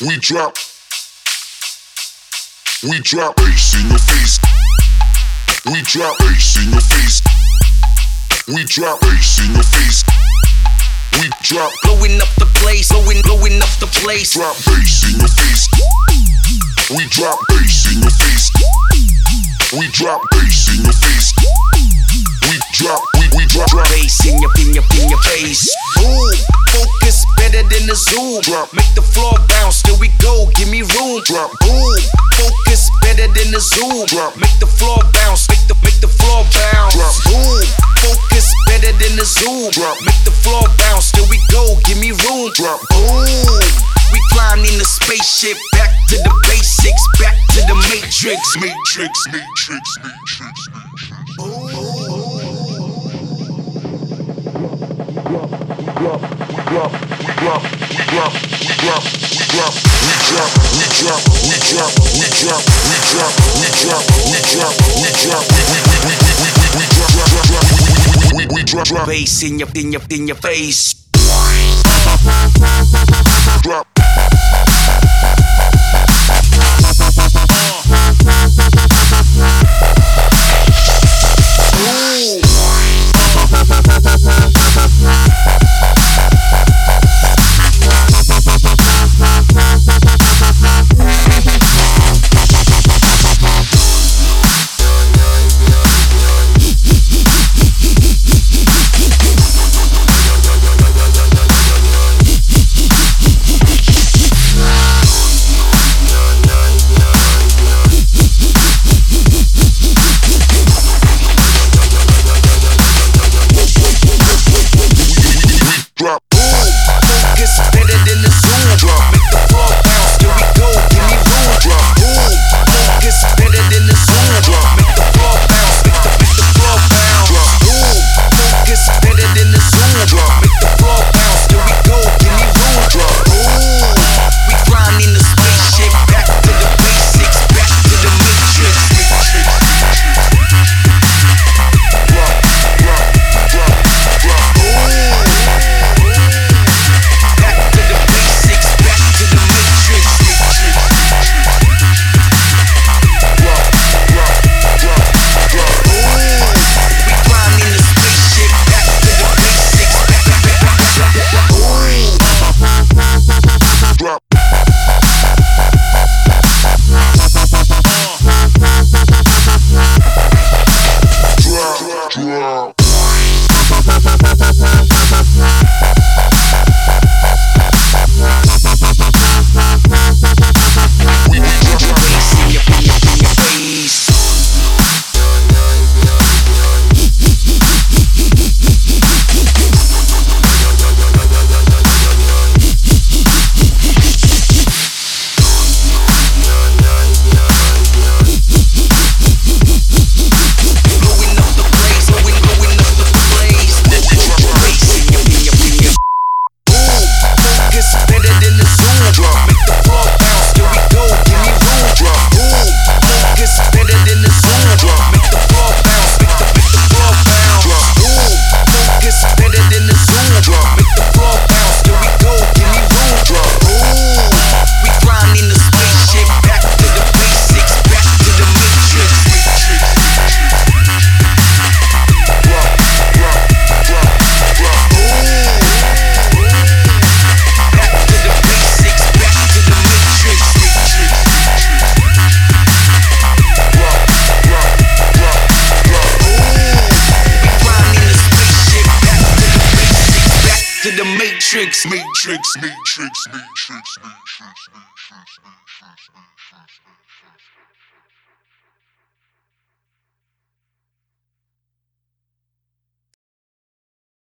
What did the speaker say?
We drop bass in your face. We drop bass in your face. We drop bass in your face. We drop blowing up the place, blowing up the place. Drop bass in your face. We drop bass in your face. We drop bass in your face. We drop bass in your face. Boom, focus better than the zoom. Drop. Make the floor bounce till we go. Give me room. Drop. Boom, focus better than the zoom. Drop. Make the floor bounce. Make the floor bounce. Drop. Boom, focus better than the zoom. Drop. Make the floor bounce till we go. Give me room. Drop. Boom, we flying in the spaceship. Back to the basics. Back to the matrix. Matrix. We drop bass in your face. Drop. Matrix.